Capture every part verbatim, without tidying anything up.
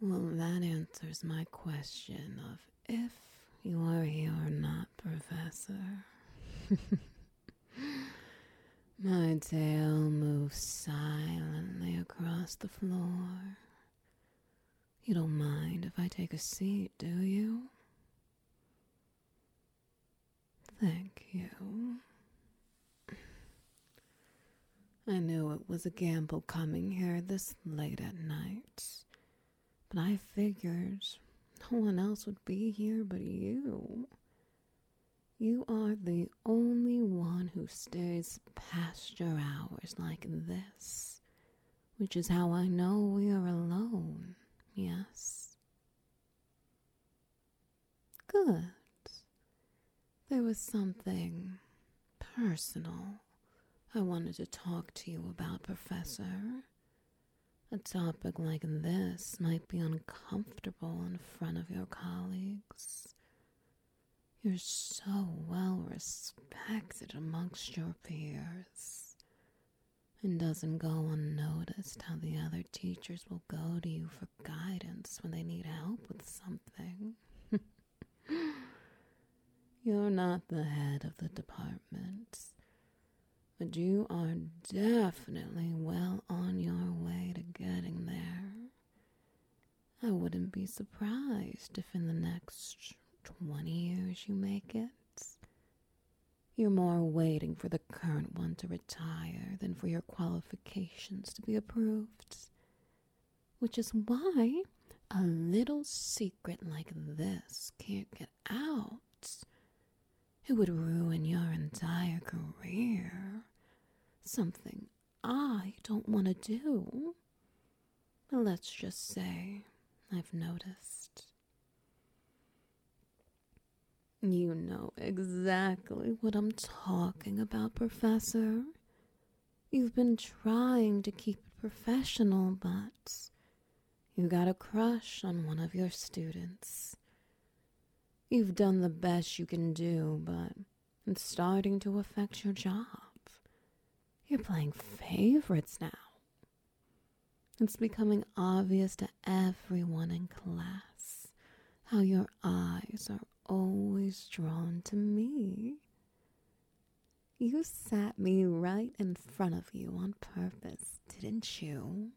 Well, that answers my question of if you are here or not, Professor. My tail moves silently across the floor. You don't mind if I take a seat, do you? Thank you. I knew it was a gamble coming here this late at night, but I figured no one else would be here but you. You are the only one who stays past your hours like this, which is how I know we are alone, yes? Good. There was something personal I wanted to talk to you about, Professor. A topic like this might be uncomfortable in front of your colleagues. You're so well respected amongst your peers. It doesn't go unnoticed how the other teachers will go to you for guidance when they need help with something. You're not the head of the department, but you are definitely well on your way to getting there. I wouldn't be surprised if in the next twenty years you make it. You're more waiting for the current one to retire than for your qualifications to be approved. Which is why a little secret like this can't get out. It would ruin your entire career. Something I don't want to do. But let's just say I've noticed. You know exactly what I'm talking about, Professor. You've been trying to keep it professional, but you got a crush on one of your students. You've done the best you can do, but it's starting to affect your job. You're playing favorites now. It's becoming obvious to everyone in class how your eyes are always drawn to me. You sat me right in front of you on purpose, didn't you?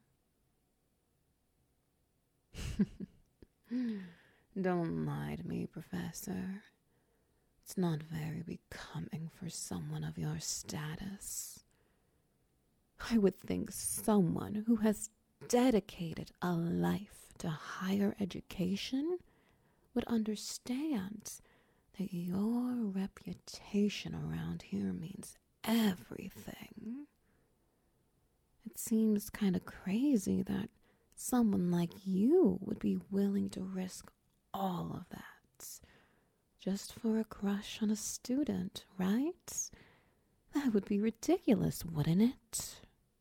Don't lie to me, Professor. It's not very becoming for someone of your status. I would think someone who has dedicated a life to higher education would understand that your reputation around here means everything. It seems kind of crazy that someone like you would be willing to risk all of that just for a crush on a student, right? That would be ridiculous, wouldn't it?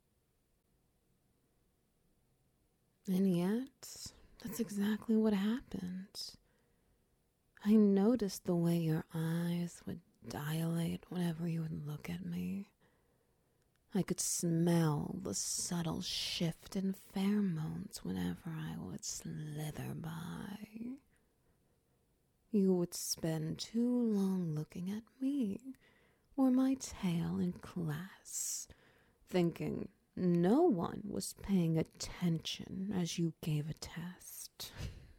And yet, that's exactly what happened. I noticed the way your eyes would dilate whenever you would look at me. I could smell the subtle shift in pheromones whenever I would slither by. You would spend too long looking at me or my tail in class, thinking no one was paying attention as you gave a test.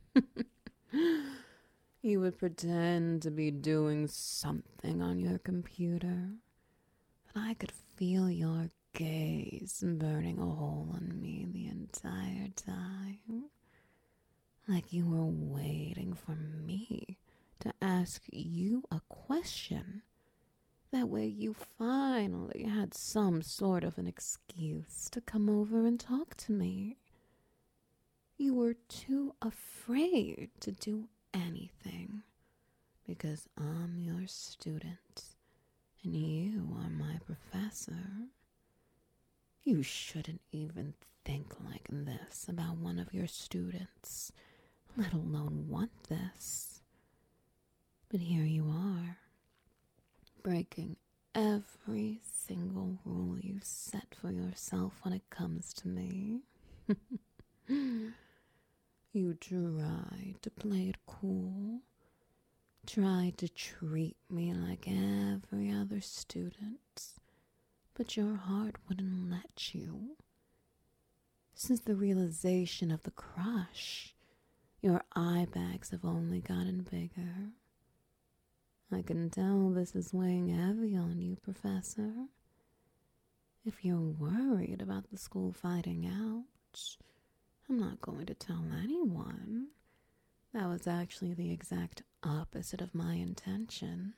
You would pretend to be doing something on your computer, but I could feel your gaze burning a hole in me the entire time, like you were waiting for me to ask you a question. That way you finally had some sort of an excuse to come over and talk to me. You were too afraid to do anything because I'm your student and you are my professor. You shouldn't even think like this about one of your students, let alone want this. But here you are, breaking every single rule you set for yourself when it comes to me. You tried to play it cool, tried to treat me like every other student, but your heart wouldn't let you. Since the realization of the crush, your eye bags have only gotten bigger. I can tell this is weighing heavy on you, Professor. If you're worried about the school finding out, I'm not going to tell anyone. That was actually the exact opposite of my intention.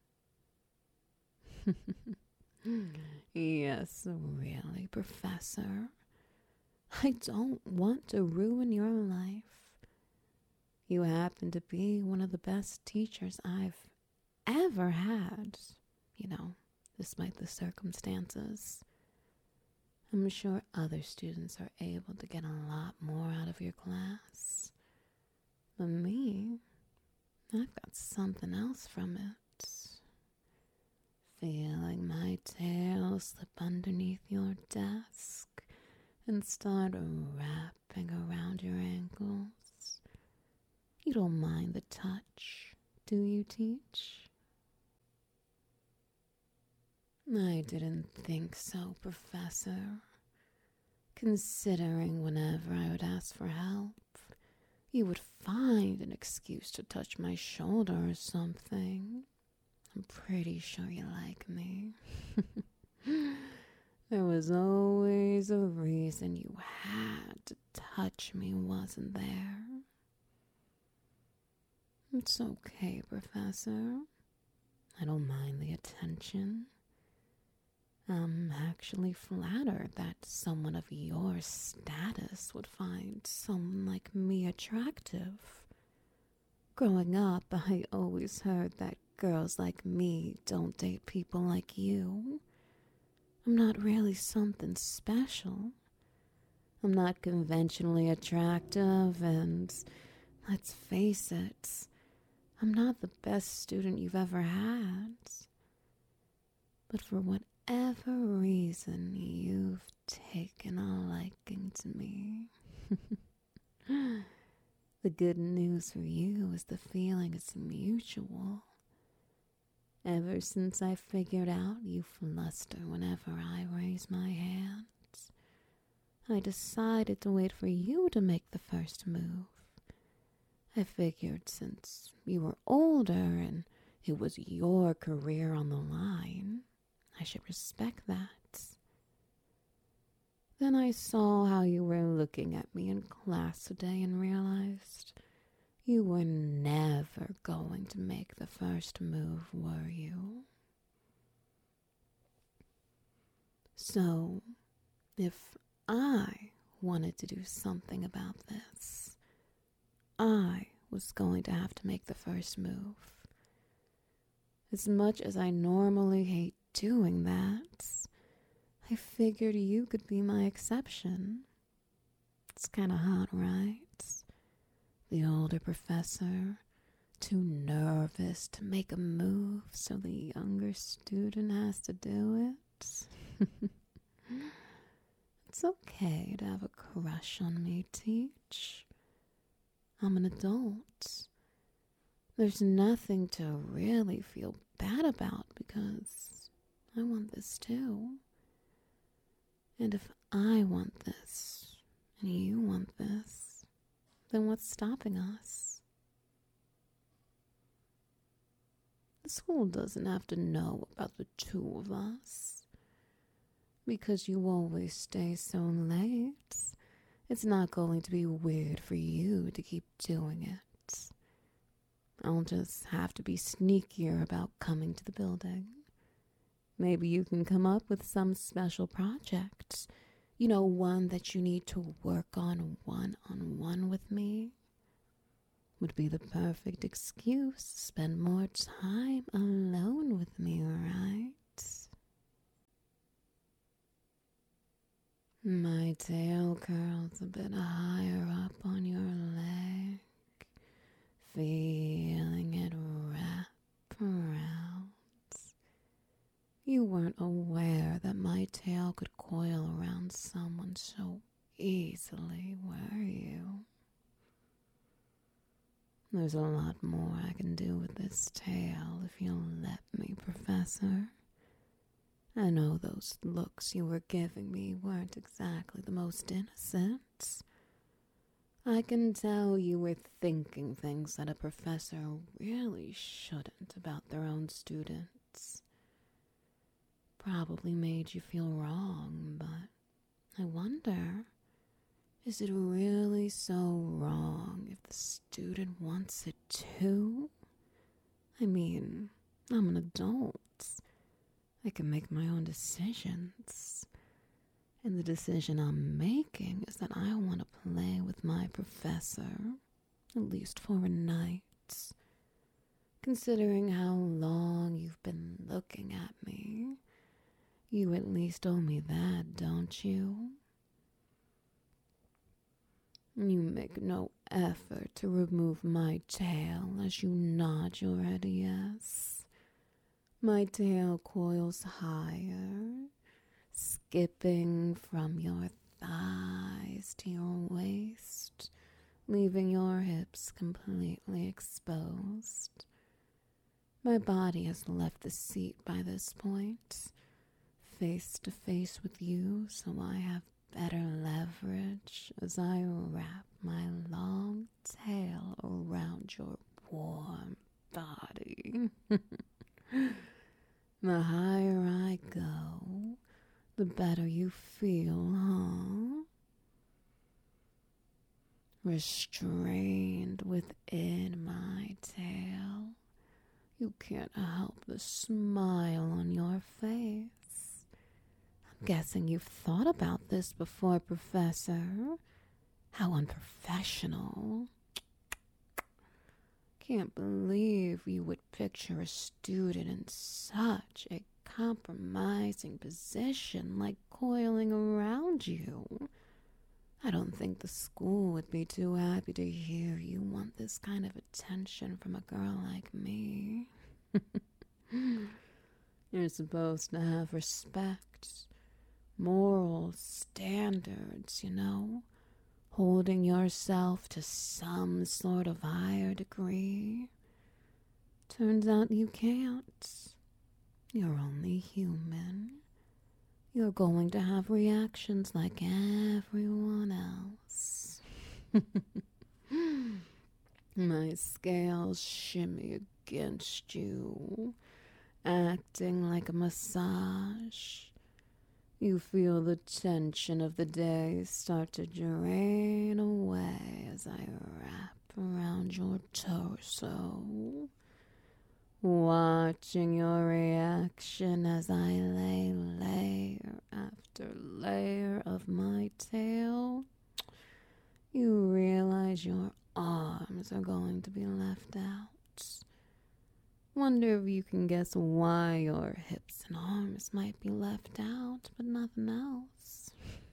Yes, really, Professor. I don't want to ruin your life. You happen to be one of the best teachers I've ever had, you know, despite the circumstances. I'm sure other students are able to get a lot more out of your class. But me, I've got something else from it. Feeling my tail slip underneath your desk and start wrapping around your ankles. You don't mind the touch, do you, Teach? I didn't think so, Professor. Considering whenever I would ask for help, you would find an excuse to touch my shoulder or something. I'm pretty sure you like me. There was always a reason you had to touch me, wasn't there? It's okay, Professor. I don't mind the attention. I'm actually flattered that someone of your status would find someone like me attractive. Growing up, I always heard that girls like me don't date people like you. I'm not really something special. I'm not conventionally attractive, and let's face it, I'm not the best student you've ever had. But for whatever reason, you've taken a liking to me. The good news for you is the feeling is mutual. Ever since I figured out you fluster whenever I raise my hand, I decided to wait for you to make the first move. I figured since you were older and it was your career on the line, I should respect that. Then I saw how you were looking at me in class today and realized you were never going to make the first move, were you? So, if I wanted to do something about this, I was going to have to make the first move. As much as I normally hate doing that, I figured you could be my exception. It's kind of hot, right? The older professor, too nervous to make a move, so the younger student has to do it. It's okay to have a crush on me, Teach. I'm an adult. There's nothing to really feel bad about because I want this too. And if I want this and you want this, then what's stopping us? The school doesn't have to know about the two of us. Because you always stay so late, it's not going to be weird for you to keep doing it. I'll just have to be sneakier about coming to the building. Maybe you can come up with some special project. You know, one that you need to work on one-on-one with me. Would be the perfect excuse to spend more time alone with me, right? My tail curls a bit higher up on your leg, feeling it wrap around. You weren't aware that my tail could coil around someone so easily, were you? There's a lot more I can do with this tale if you'll let me, Professor. I know those looks you were giving me weren't exactly the most innocent. I can tell you were thinking things that a professor really shouldn't about their own students. Probably made you feel wrong, but I wonder, is it really so wrong if the student wants it too? I mean, I'm an adult. I can make my own decisions. And the decision I'm making is that I want to play with my professor, at least for a night. Considering how long you've been looking at me, you at least owe me that, don't you? You make no effort to remove my tail as you nod your head yes. My tail coils higher, skipping from your thighs to your waist, leaving your hips completely exposed. My body has left the seat by this point, face to face with you, so I have better leverage as I wrap my long tail around your warm body. The higher I go, the better you feel, huh? Restrained within my tail, you can't help the smile on your face. I'm guessing you've thought about this before, Professor. How unprofessional. Can't believe you would picture a student in such a compromising position like coiling around you. I don't think the school would be too happy to hear you want this kind of attention from a girl like me. You're supposed to have respect, moral standards, you know, holding yourself to some sort of higher degree. Turns out you can't. You're only human. You're going to have reactions like everyone else. My scales shimmy against you, acting like a massage. You feel the tension of the day start to drain away as I wrap around your torso, watching your reaction as I lay layer after layer of my tail. You realize your arms are going to be left out. Wonder if you can guess why your hips and arms might be left out, but nothing else.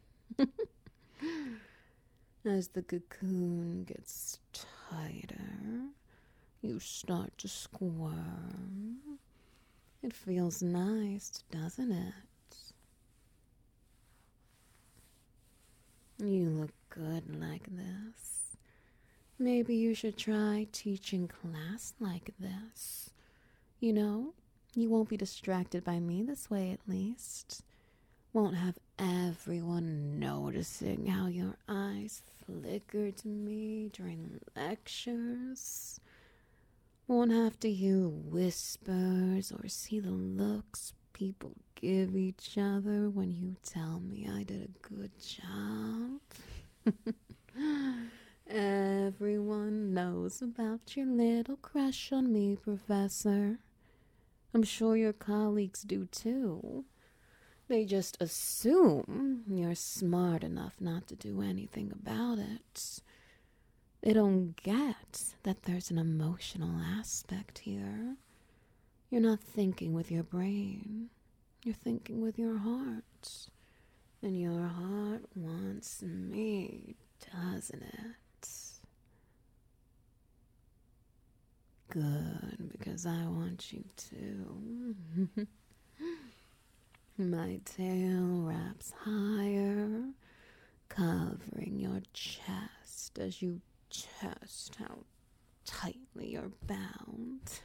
As the cocoon gets tighter, you start to squirm. It feels nice, doesn't it? You look good like this. Maybe you should try teaching class like this. You know, you won't be distracted by me this way, at least. Won't have everyone noticing how your eyes flicker to me during lectures. Won't have to hear whispers or see the looks people give each other when you tell me I did a good job. Everyone knows about your little crush on me, Professor. I'm sure your colleagues do too. They just assume you're smart enough not to do anything about it. They don't get that there's an emotional aspect here. You're not thinking with your brain. You're thinking with your heart. And your heart wants me, doesn't it? Good, because I want you to. My tail wraps higher, covering your chest as you test how tightly you're bound.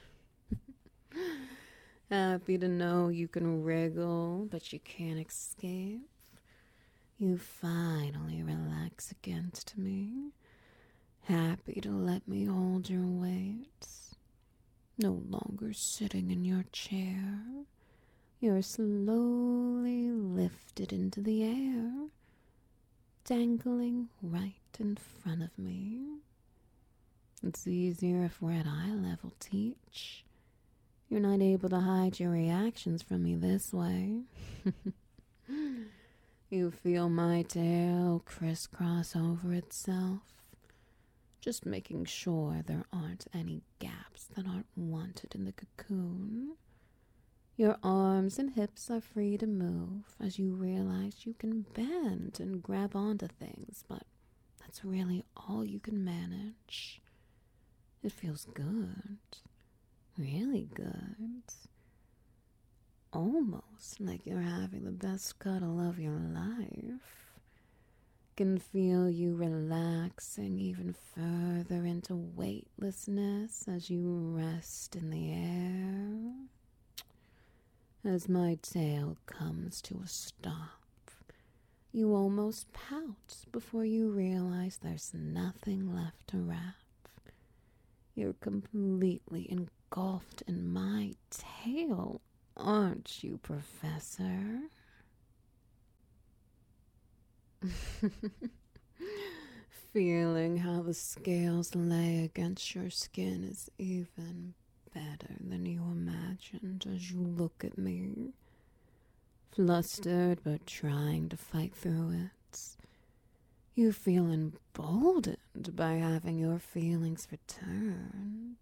Happy to know you can wriggle, but you can't escape. You finally relax against me, happy to let me hold your weight. No longer sitting in your chair, you're slowly lifted into the air, dangling right in front of me. It's easier if we're at eye level, Teach. You're not able to hide your reactions from me this way. You feel my tail crisscross over itself, just making sure there aren't any gaps that aren't wanted in the cocoon. Your arms and hips are free to move as you realize you can bend and grab onto things, but that's really all you can manage. It feels good, really good. Almost like you're having the best cuddle of your life. Can feel you relaxing even further into weightlessness as you rest in the air. As my tail comes to a stop, you almost pout before you realize there's nothing left to wrap. You're completely engulfed in my tail, aren't you, Professor? Feeling how the scales lay against your skin is even better than you imagined as you look at me, flustered but trying to fight through it. You feel emboldened by having your feelings returned.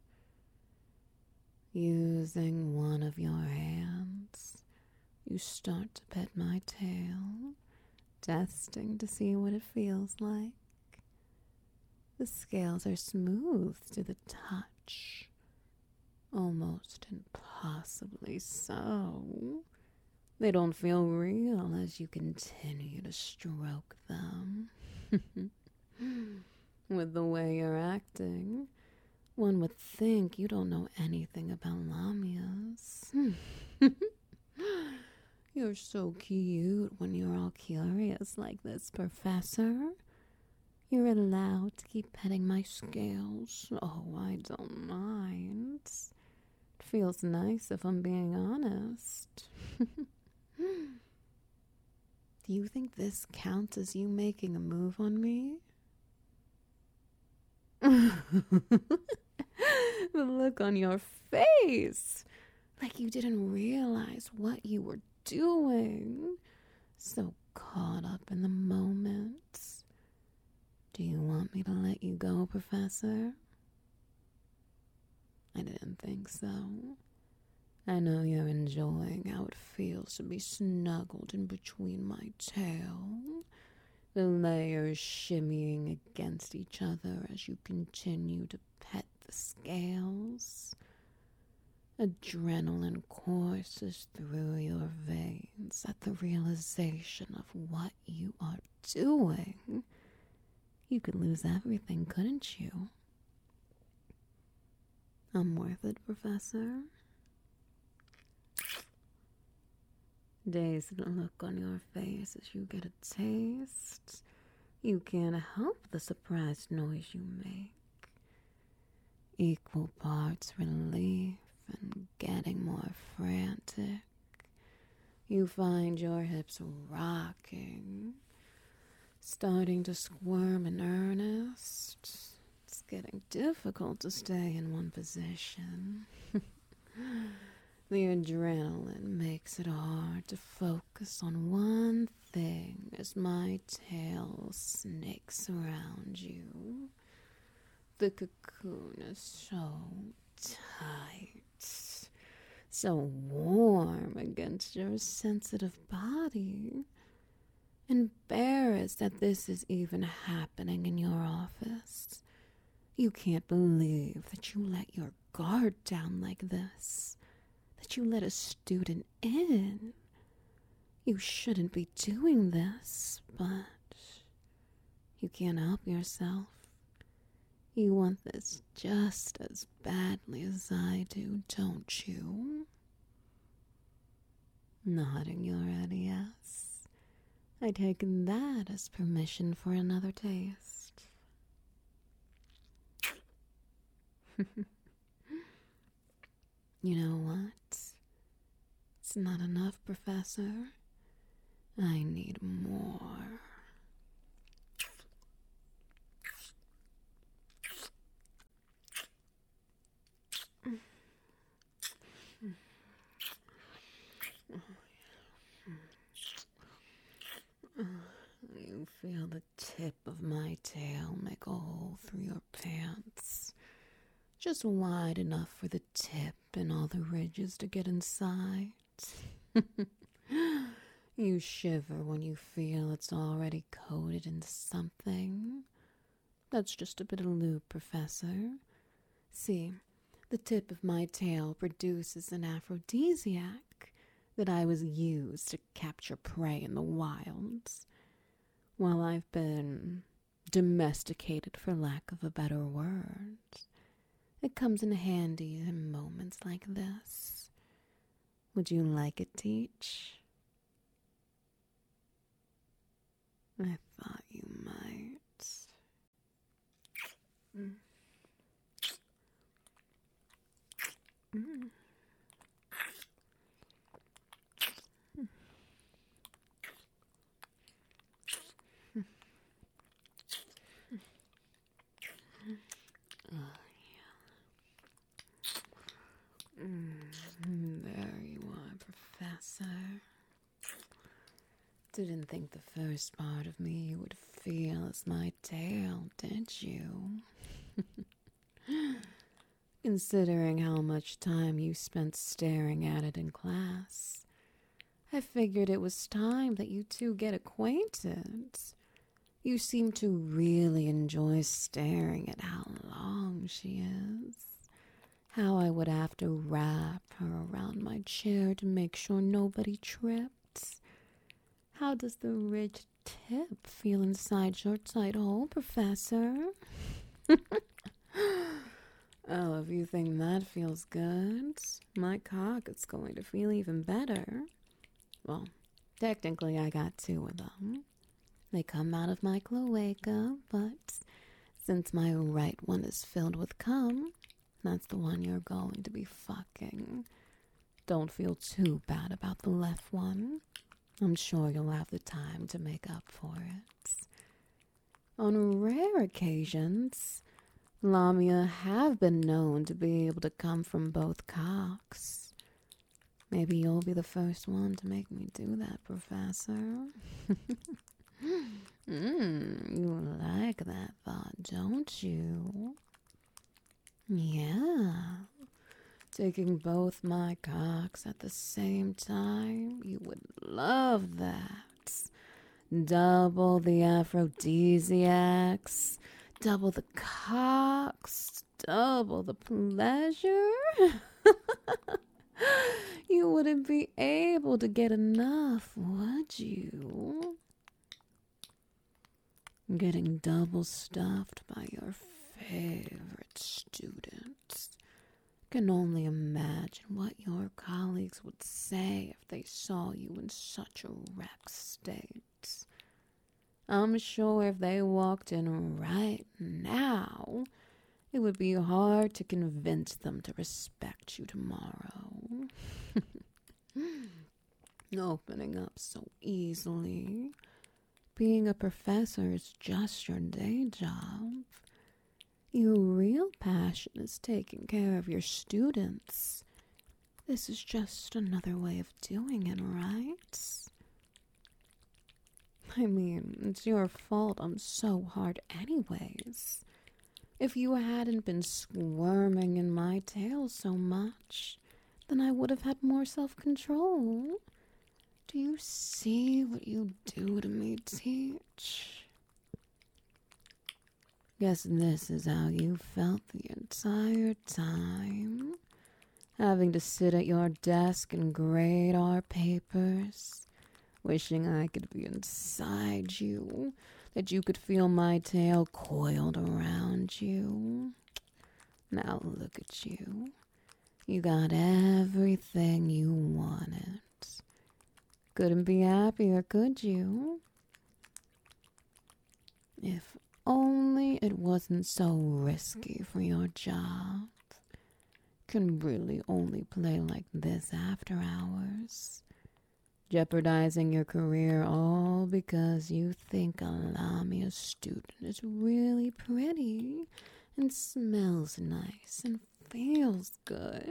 Using one of your hands, you start to pet my tail, testing to see what it feels like. The scales are smooth to the touch, almost impossibly so. They don't feel real as you continue to stroke them. With the way you're acting, one would think you don't know anything about lamias. You're so cute when you're all curious like this, Professor. You're allowed to keep petting my scales. Oh, I don't mind. It feels nice if I'm being honest. Do you think this counts as you making a move on me? The look on your face, like you didn't realize what you were doing. So caught up in the moment. Do you want me to let you go, Professor? I didn't think so. I know you're enjoying how it feels to be snuggled in between my tail, the layers shimmying against each other as you continue to pet the scales. Adrenaline courses through your veins at the realization of what you are doing. You could lose everything, couldn't you? I'm worth it, Professor. Dazed look on your face as you get a taste. You can't help the surprised noise you make. Equal parts relief and getting more frantic. You find your hips rocking, starting to squirm in earnest. It's getting difficult to stay in one position. The adrenaline makes it hard to focus on one thing as my tail snakes around you. The cocoon is so tight, so warm against your sensitive body. Embarrassed that this is even happening in your office. You can't believe that you let your guard down like this. That you let a student in. You shouldn't be doing this, but you can't help yourself. You want this just as badly as I do, don't you? Nodding your head yes. I take that as permission for another taste. You know what? It's not enough, Professor. I need more. You feel the tip of my tail make a hole through your pants. Just wide enough for the tip and all the ridges to get inside. You shiver when you feel it's already coated in something. That's just a bit of lube, Professor. See, the tip of my tail produces an aphrodisiac that I was used to capture prey in the wilds. While I've been domesticated, for lack of a better word, it comes in handy in moments like this. Would you like it, Teach? I thought you might. Mm. Mm. Oh, yeah. Mm, there you are, Professor. Didn't think the first part of me would feel as my tail, did you? Considering how much time you spent staring at it in class, I figured it was time that you two get acquainted. You seem to really enjoy staring at how long she is. How I would have to wrap her around my chair to make sure nobody tripped. How does the ridged tip feel inside your tight hole, Professor? Oh, if you think that feels good, my cock is going to feel even better. Well, technically I got two of them. They come out of my cloaca, but since my right one is filled with cum, that's the one you're going to be fucking. Don't feel too bad about the left one. I'm sure you'll have the time to make up for it. On rare occasions, Lamia have been known to be able to come from both cocks. Maybe you'll be the first one to make me do that, Professor. Mmm, you like that thought, don't you? Yeah. Taking both my cocks at the same time, you would love that. Double the aphrodisiacs, double the cocks, double the pleasure. You wouldn't be able to get enough, would you? Getting double stuffed by your favorite students. Can only imagine what your colleagues would say if they saw you in such a wrecked state. I'm sure if they walked in right now, it would be hard to convince them to respect you tomorrow. Opening up so easily. Being a professor is just your day job. Your real passion is taking care of your students. This is just another way of doing it, right? I mean, it's your fault I'm so hard anyways. If you hadn't been squirming in my tail so much, then I would have had more self-control. Do you see what you do to me, Teach? Guess this is how you felt the entire time. Having to sit at your desk and grade our papers. Wishing I could be inside you. that you could feel my tail coiled around you. Now look at you. You got everything you wanted. Couldn't be happier, could you? If only it wasn't so risky for your job. Can really only play like this after hours. Jeopardizing your career all because you think a Lamia student is really pretty and smells nice and feels good.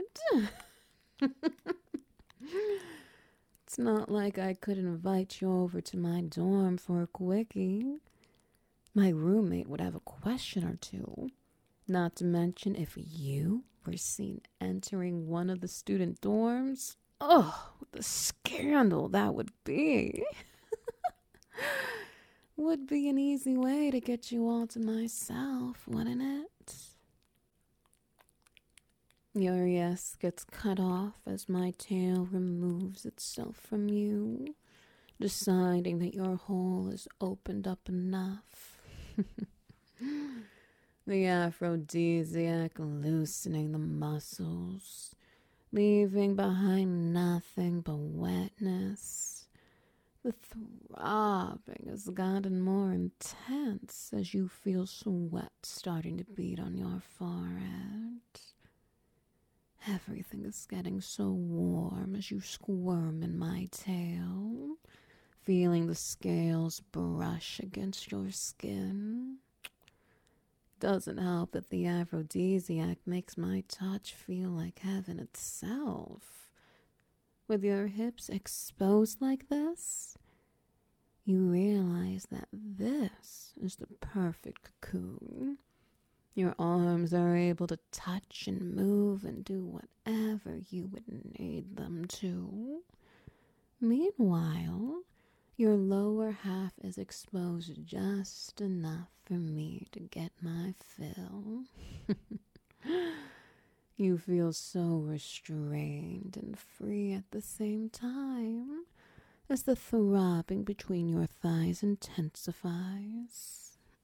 It's not like I could invite you over to my dorm for a quickie. My roommate would have a question or two. Not to mention if you were seen entering one of the student dorms. Oh, the scandal that would be. Would be an easy way to get you all to myself, wouldn't it? Your yes gets cut off as my tail removes itself from you, deciding that your hole is opened up enough. The aphrodisiac loosening the muscles, leaving behind nothing but wetness. The throbbing has gotten more intense as you feel sweat starting to bead on your forehead. Everything is getting so warm as you squirm in my tail, feeling the scales brush against your skin. Doesn't help that the aphrodisiac makes my touch feel like heaven itself. With your hips exposed like this, you realize that this is the perfect cocoon. Your arms are able to touch and move and do whatever you would need them to. Meanwhile, your lower half is exposed just enough for me to get my fill. You feel so restrained and free at the same time as the throbbing between your thighs intensifies.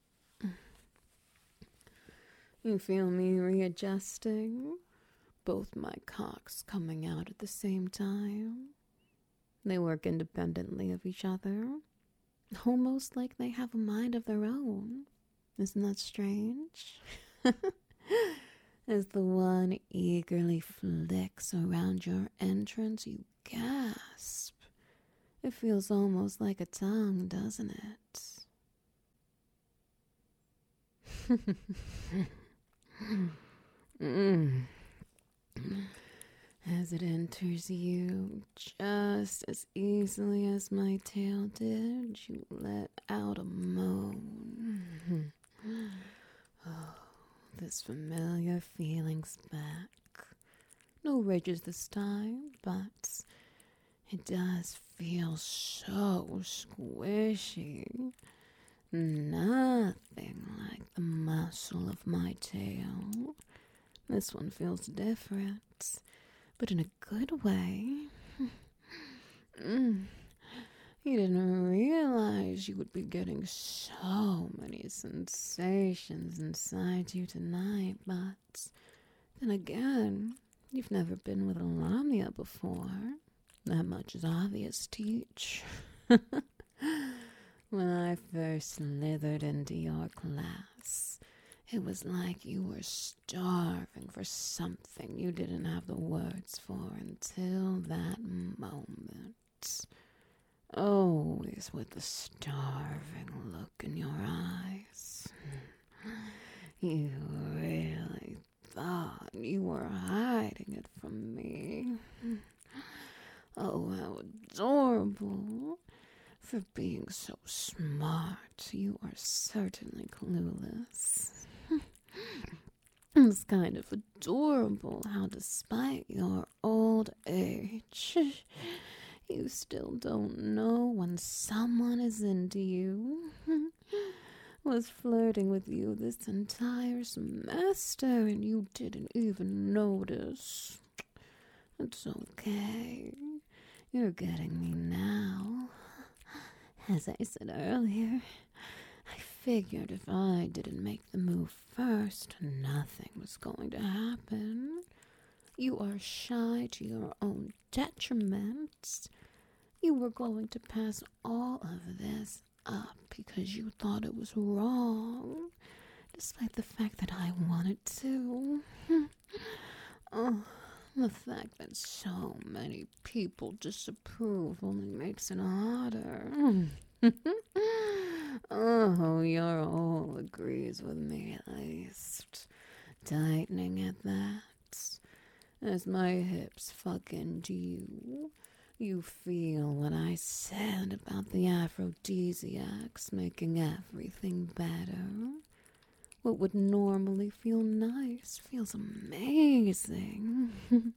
You feel me readjusting, both my cocks coming out at the same time. They work independently of each other, almost like they have a mind of their own. Isn't that strange? As the one eagerly flicks around your entrance, you gasp. It feels almost like a tongue, doesn't it? mm. As it enters you, just as easily as my tail did, you let out a moan. Oh, this familiar feeling's back. No ridges this time, but it does feel so squishy. Nothing like the muscle of my tail. This one feels different, but in a good way. mm. You didn't realize you would be getting so many sensations inside you tonight, but then again, you've never been with a Lamia before. That much is obvious, Teach. When I first slithered into your class, it was like you were starving for something you didn't have the words for until that moment. Always with the starving look in your eyes. You really thought you were hiding it from me. Oh, how adorable. For being so smart, you are certainly clueless. It's kind of adorable how despite your old age, you still don't know when someone is into you. Was flirting with you this entire semester and you didn't even notice. It's okay. You're getting me now. As I said earlier, I figured if I didn't make the move first, nothing was going to happen. You are shy to your own detriment. You were going to pass all of this up because you thought it was wrong, despite the fact that I wanted to. Oh, the fact that so many people disapprove only makes it harder. Oh, your all agrees with me at least. Tightening at that. As my hips fuck into you, you feel what I said about the aphrodisiacs making everything better. What would normally feel nice feels amazing.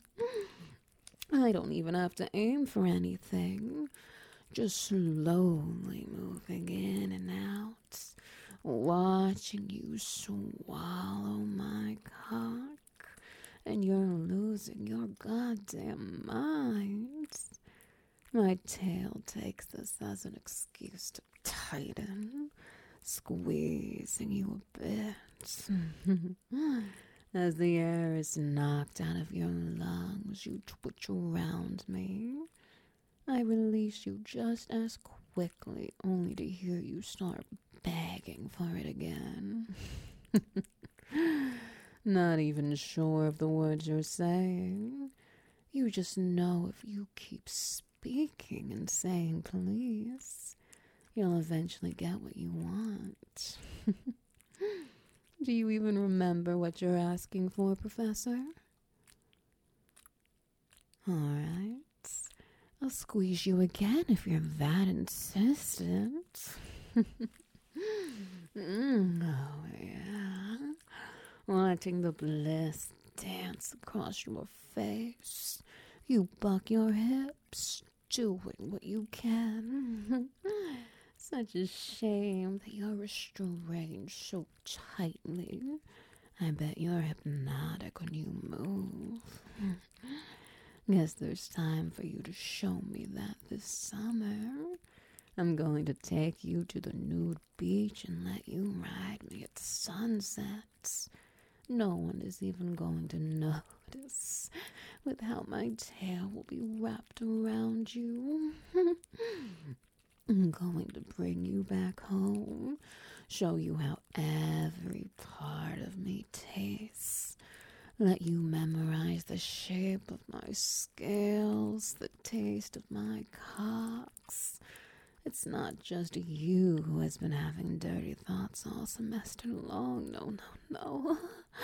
I don't even have to aim for anything. Just slowly moving in and out, watching you swallow my cock, and you're losing your goddamn mind. My tail takes this as an excuse to tighten, squeezing you a bit. As the air is knocked out of your lungs, you twitch around me. I release you just as quickly, only to hear you start begging for it again. Not even sure of the words you're saying. You just know if you keep speaking and saying please, you'll eventually get what you want. Do you even remember what you're asking for, Professor? All right. I'll squeeze you again if you're that insistent. mm, oh, yeah. Watching the bliss dance across your face. You buck your hips, doing what you can. Such a shame that you're restrained so tightly. I bet you're hypnotic when you move. Guess there's time for you to show me that this summer. I'm going to take you to the nude beach and let you ride me at sunsets. No one is even going to notice with how my tail will be wrapped around you. I'm going to bring you back home, show you how every part of me tastes. Let you memorize the shape of my scales, the taste of my cocks. It's not just you who has been having dirty thoughts all semester long. No, no, no.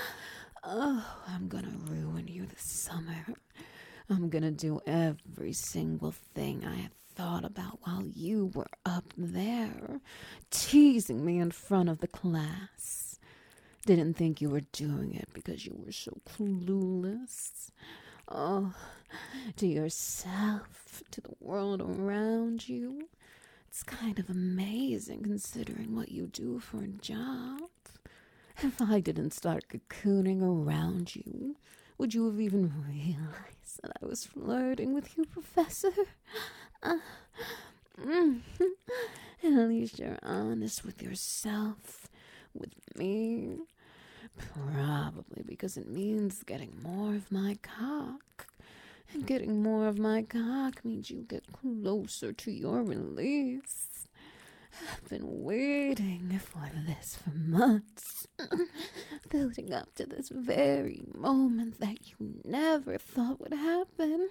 Oh, I'm gonna ruin you this summer. I'm gonna do every single thing I had thought about while you were up there, teasing me in front of the class. Didn't think you were doing it because you were so clueless. Oh, to yourself, to the world around you. It's kind of amazing considering what you do for a job. If I didn't start cocooning around you, would you have even realized that I was flirting with you, Professor? Uh, mm, at least you're honest with yourself, with me. Probably because it means getting more of my cock. And getting more of my cock means you get closer to your release. I've been waiting for this for months. Building up to this very moment that you never thought would happen.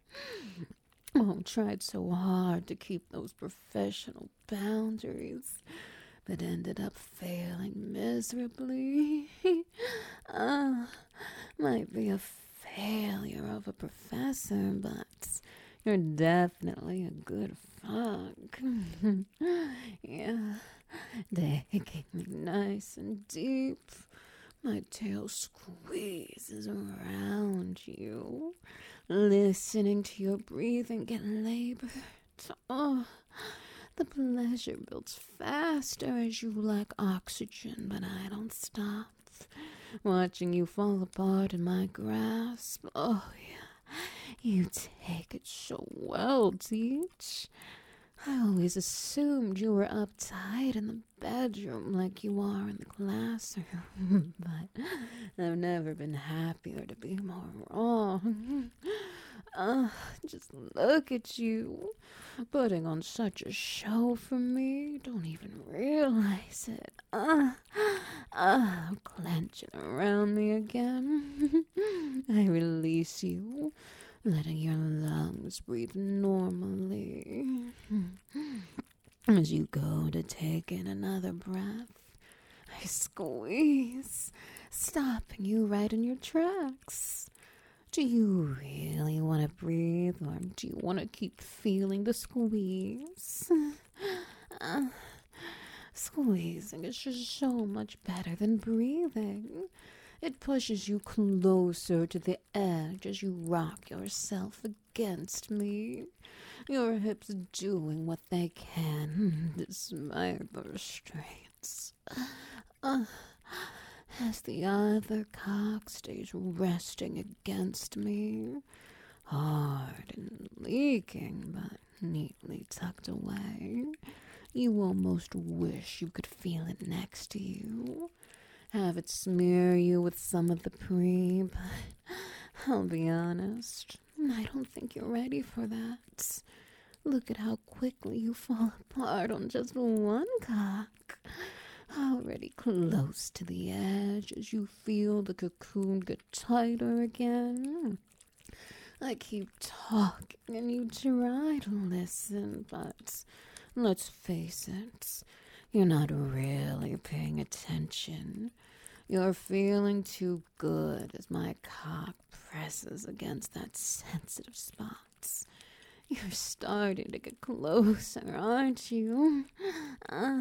Oh, I tried so hard to keep those professional boundaries, but ended up failing miserably. uh, might be a failure of a professor, but you're definitely a good fuck. Yeah, taking me nice and deep. My tail squeezes around you, listening to your breathing get labored. Oh, the pleasure builds faster as you lack oxygen, but I don't stop. Watching you fall apart in my grasp. Oh, yeah. You take it so well, Teach. I always assumed you were uptight in the bedroom like you are in the classroom, but I've never been happier to be more wrong. Uh, just look at you, putting on such a show for me. Don't even realize it. Uh, uh, clenching around me again. I release you, letting your lungs breathe normally. As you go to take in another breath, I squeeze, stopping you right in your tracks. Do you really want to breathe, or do you want to keep feeling the squeeze? Uh, squeezing is just so much better than breathing. It pushes you closer to the edge as you rock yourself against me, your hips doing what they can despite the restraints. Uh, as the other cock stays resting against me, hard and leaking, but neatly tucked away. You almost wish you could feel it next to you. Have it smear you with some of the pre, but I'll be honest, I don't think you're ready for that. Look at how quickly you fall apart on just one cock. Already close to the edge as you feel the cocoon get tighter again. I keep talking and you try to listen, but let's face it, you're not really paying attention. You're feeling too good as my cock presses against that sensitive spot. You're starting to get closer, aren't you? Uh,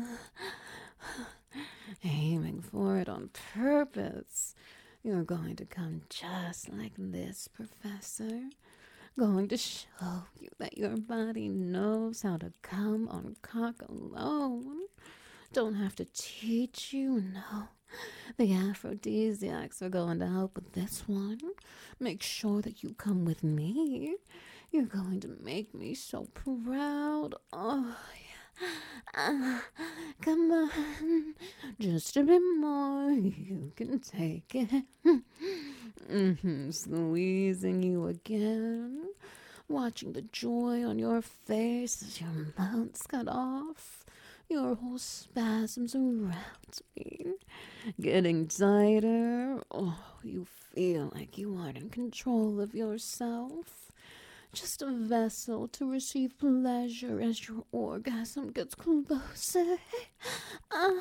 aiming for it on purpose. You're going to come just like this, Professor. Going to show you that your body knows how to come on cock alone. Don't have to teach you, no. The aphrodisiacs are going to help with this one. Make sure that you come with me. You're going to make me so proud. Oh, yeah. Uh, come on. Just a bit more. You can take it. Mm-hmm. Squeezing you again. Watching the joy on your face as your mouth's cut off. Your whole spasms around me. Getting tighter. Oh, you feel like you aren't in control of yourself. Just a vessel to receive pleasure as your orgasm gets closer. Uh,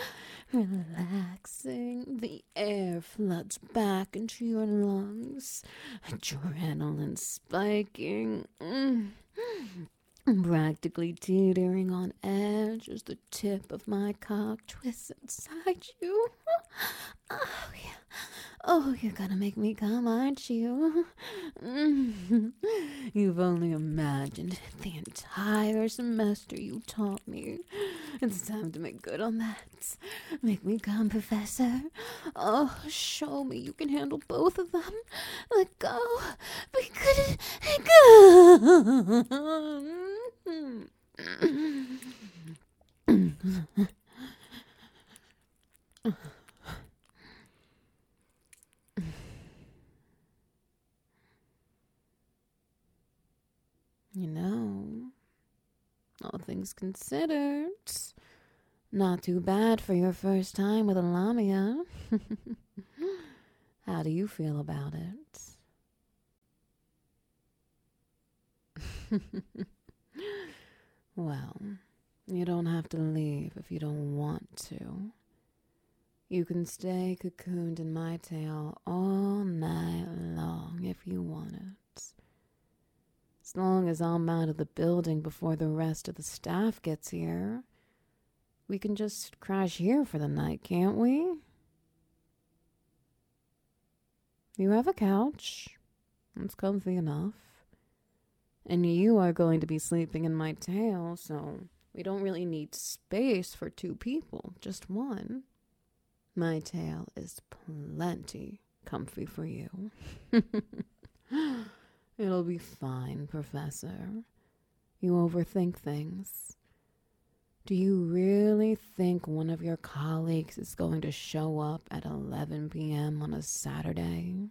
relaxing, the air floods back into your lungs. Adrenaline spiking. Mm. Practically teetering on edge as the tip of my cock twists inside you. Oh, yeah. Oh, you're gonna make me come, aren't you? Mm. You've only imagined it the entire semester you taught me. It's time to make good on that. Make me come, Professor. Oh, show me you can handle both of them. Let go. Be good. Let go. You know, all things considered, not too bad for your first time with a lamia. How do you feel about it? Well, you don't have to leave if you don't want to. You can stay cocooned in my tail all night long if you want it. As long as I'm out of the building before the rest of the staff gets here, we can just crash here for the night, can't we? You have a couch. It's comfy enough. And you are going to be sleeping in my tail, so we don't really need space for two people, just one. My tail is plenty comfy for you. It'll be fine, Professor. You overthink things. Do you really think one of your colleagues is going to show up at eleven p.m. on a Saturday?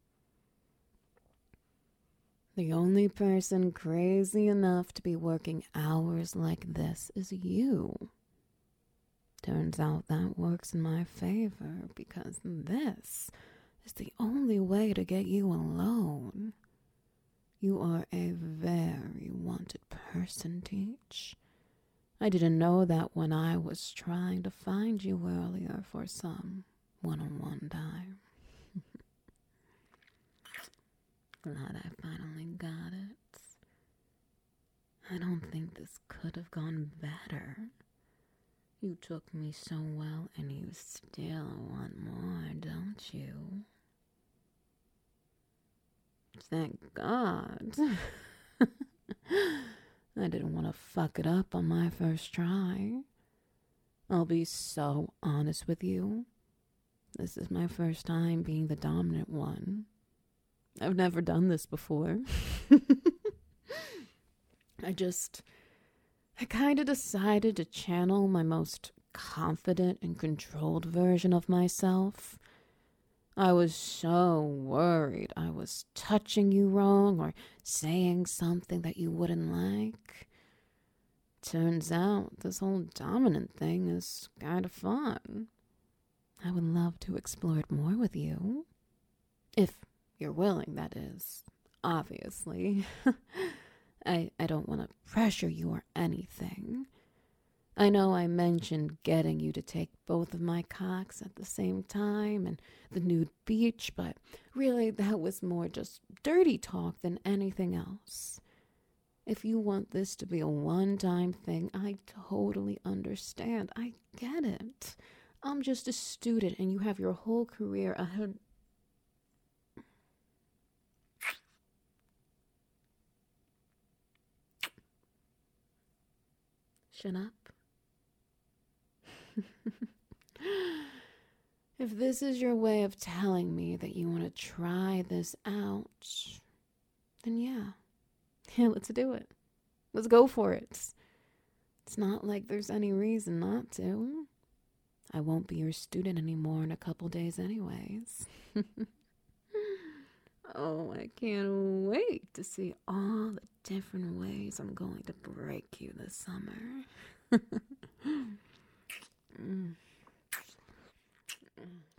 The only person crazy enough to be working hours like this is you. Turns out that works in my favor because this is the only way to get you alone. You are a very wanted person, Teach. I didn't know that when I was trying to find you earlier for some one-on-one time. Glad I finally got it. I don't think this could have gone better. You took me so well and you still want more, don't you? Thank God. I didn't want to fuck it up on my first try. I'll be so honest with you. This is my first time being the dominant one. I've never done this before. I just, I kind of decided to channel my most confident and controlled version of myself. I was so worried I was touching you wrong or saying something that you wouldn't like. Turns out this whole dominant thing is kind of fun. I would love to explore it more with you. If you're willing, that is. Obviously. I, I don't want to pressure you or anything. I know I mentioned getting you to take both of my cocks at the same time and the nude beach, but really that was more just dirty talk than anything else. If you want this to be a one-time thing, I totally understand. I get it. I'm just a student and you have your whole career ahead. Shut up. If this is your way of telling me that you want to try this out, then yeah. Yeah, let's do it. Let's go for it. It's not like there's any reason not to. I won't be your student anymore in a couple days anyways. Oh, I can't wait to see all the different ways I'm going to break you this summer. mm.